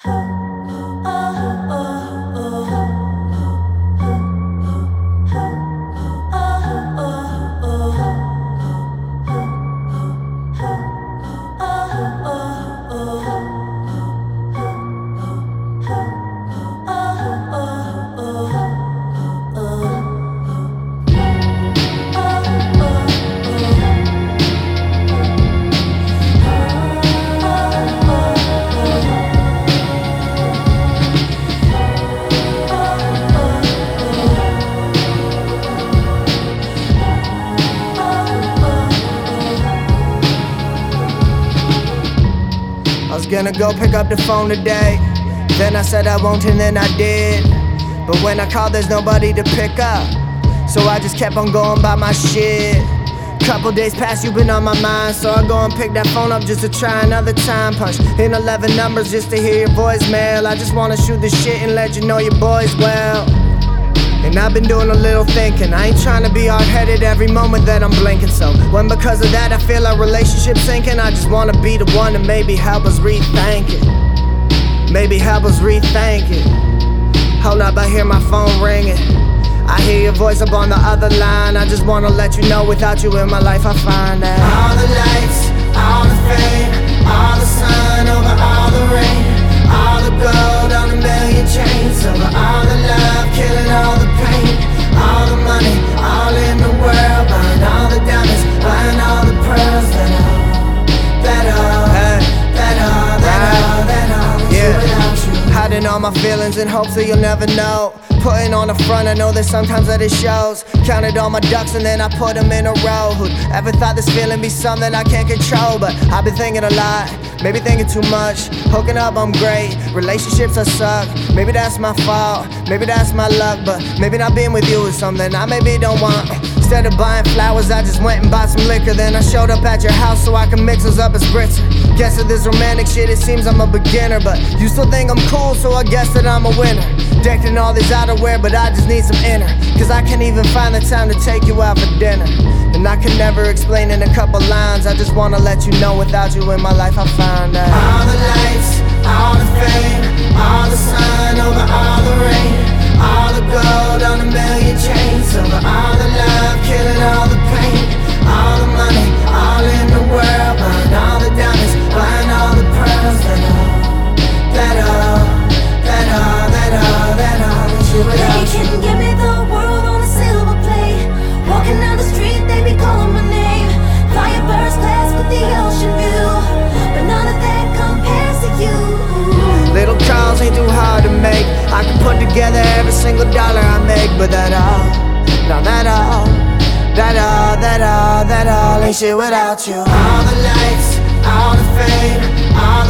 I was gonna go pick up the phone today, then I said I won't and then I did. But when I called there's nobody to pick up, so I just kept on going by my shit. Couple days past, you've been on my mind, so I go and pick that phone up just to try another time. Punch in 11 numbers just to hear your voicemail. I just wanna shoot the shit and let you know your boy's well. And I've been doing a little thinking, I ain't trying to be hard-headed every moment that I'm blinking. So when because of that I feel our relationship sinking, I just wanna be the one to maybe help us rethink it. Maybe help us rethink it. Hold up, I hear my phone ringing, I hear your voice up on the other line. I just wanna let you know without you in my life I find that all the lights, all the fame, all the sun over all the rain, all the gold on a million chains, over all the love, killing all the pain, all the money, all in the world, buying all the diamonds, buying all the pearls, that all, yeah. Hiding all my feelings in hopes that you'll never know. Putting on the front, I know that sometimes that it shows. Counted all my ducks and then I put them in a row. Who'd ever thought this feeling be something I can't control? But I've been thinking a lot, maybe thinking too much. Hooking up, I'm great, relationships I suck. Maybe that's my fault, maybe that's my luck. But maybe not being with you is something I maybe don't want. Instead of buying flowers, I just went and bought some liquor. Then I showed up at your house so I can mix us up as spritzer. Guess with this romantic shit, it seems I'm a beginner. But you still think I'm cool, so I guess that I'm a winner. Decked in all this outerwear, but I just need some inner. Cause I can't even find the time to take you out for dinner. And I can never explain in a couple lines, I just wanna let you know without you in my life I find that all the lights, all the fame, all the sun over all the rain, all the gold on a million chains, over all the love, killing all the pain, all the money, all in the world, buying all the diamonds, buying all the pearls, that all, They can give me the world on a silver plate. Walking down the street, they be calling my name. Flying first class with the ocean view, but none of that compares to you. Little calls ain't too hard to make. I can put together every single dollar I make. But that all ain't shit without you. All the lights, all the fame, all